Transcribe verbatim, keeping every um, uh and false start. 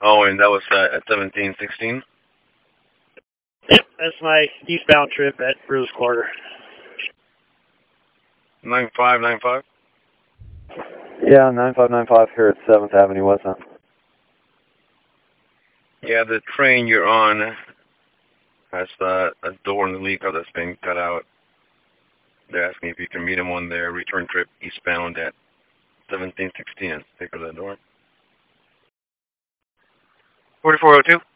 Oh, and that was uh, at seventeen sixteen? Yep, that's my eastbound trip at Bruce Quarter. nine five nine five? Yeah, nine five nine five here at seventh Avenue West End. Yeah, the train you're on has uh, a door in the leak that's been cut out. They're asking if you can meet them on their return trip eastbound at seventeen sixteen. Take her to the door. forty-four oh two.